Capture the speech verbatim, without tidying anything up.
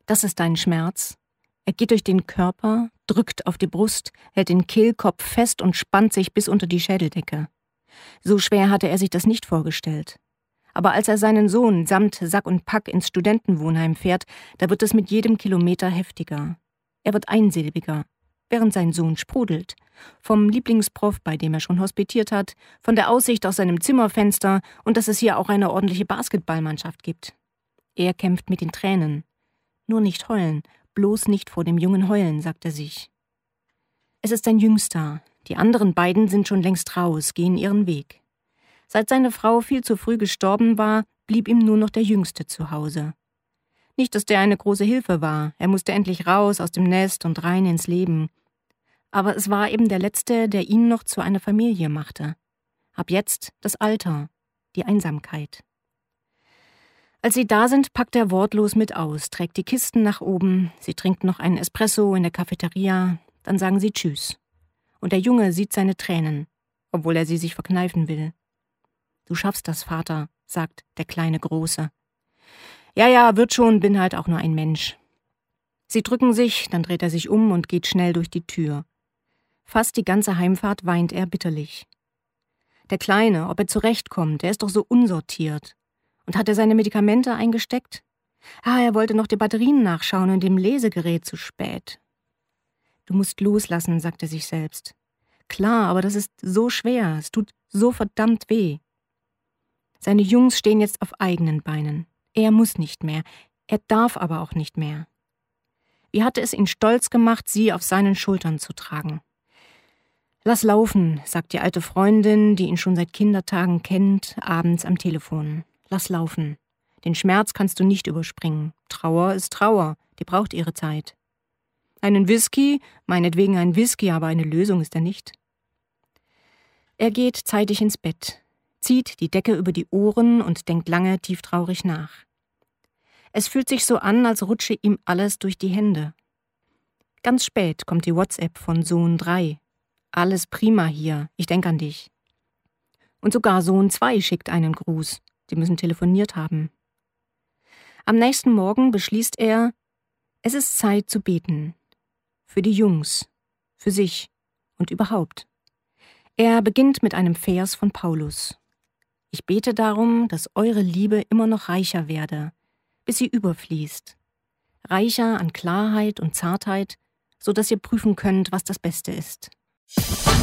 Das ist dein Schmerz. Er geht durch den Körper, drückt auf die Brust, hält den Kehlkopf fest und spannt sich bis unter die Schädeldecke. So schwer hatte er sich das nicht vorgestellt. Aber als er seinen Sohn samt Sack und Pack ins Studentenwohnheim fährt, da wird es mit jedem Kilometer heftiger. Er wird einsilbiger, während sein Sohn sprudelt. Vom Lieblingsprof, bei dem er schon hospitiert hat, von der Aussicht aus seinem Zimmerfenster und dass es hier auch eine ordentliche Basketballmannschaft gibt. Er kämpft mit den Tränen. Nur nicht heulen, bloß nicht vor dem Jungen heulen, sagt er sich. Es ist sein Jüngster. Die anderen beiden sind schon längst raus, gehen ihren Weg. Seit seine Frau viel zu früh gestorben war, blieb ihm nur noch der Jüngste zu Hause. Nicht, dass der eine große Hilfe war, er musste endlich raus aus dem Nest und rein ins Leben. Aber es war eben der Letzte, der ihn noch zu einer Familie machte. Ab jetzt das Alter, die Einsamkeit. Als sie da sind, packt er wortlos mit aus, trägt die Kisten nach oben, sie trinkt noch einen Espresso in der Cafeteria, dann sagen sie Tschüss. Und der Junge sieht seine Tränen, obwohl er sie sich verkneifen will. »Du schaffst das, Vater«, sagt der kleine Große. »Ja, ja, wird schon, bin halt auch nur ein Mensch.« Sie drücken sich, dann dreht er sich um und geht schnell durch die Tür. Fast die ganze Heimfahrt weint er bitterlich. Der Kleine, ob er zurechtkommt, der ist doch so unsortiert. Und hat er seine Medikamente eingesteckt? Ah, er wollte noch die Batterien nachschauen und dem Lesegerät zu spät. »Du musst loslassen«, sagt er sich selbst. »Klar, aber das ist so schwer, es tut so verdammt weh.« Seine Jungs stehen jetzt auf eigenen Beinen. Er muss nicht mehr, er darf aber auch nicht mehr. Wie hatte es ihn stolz gemacht, sie auf seinen Schultern zu tragen. »Lass laufen«, sagt die alte Freundin, die ihn schon seit Kindertagen kennt, abends am Telefon. »Lass laufen. Den Schmerz kannst du nicht überspringen. Trauer ist Trauer, die braucht ihre Zeit. Einen Whisky, meinetwegen ein Whisky, aber eine Lösung ist er nicht.« Er geht zeitig ins Bett, zieht die Decke über die Ohren und denkt lange tieftraurig nach. Es fühlt sich so an, als rutsche ihm alles durch die Hände. Ganz spät kommt die WhatsApp von Sohn drei. »Alles prima hier, ich denk an dich.« Und sogar Sohn zwei schickt einen Gruß. Sie müssen telefoniert haben. Am nächsten Morgen beschließt er, es ist Zeit zu beten. Für die Jungs, für sich und überhaupt. Er beginnt mit einem Vers von Paulus. »Ich bete darum, dass eure Liebe immer noch reicher werde, bis sie überfließt. Reicher an Klarheit und Zartheit, so dass ihr prüfen könnt, was das Beste ist.«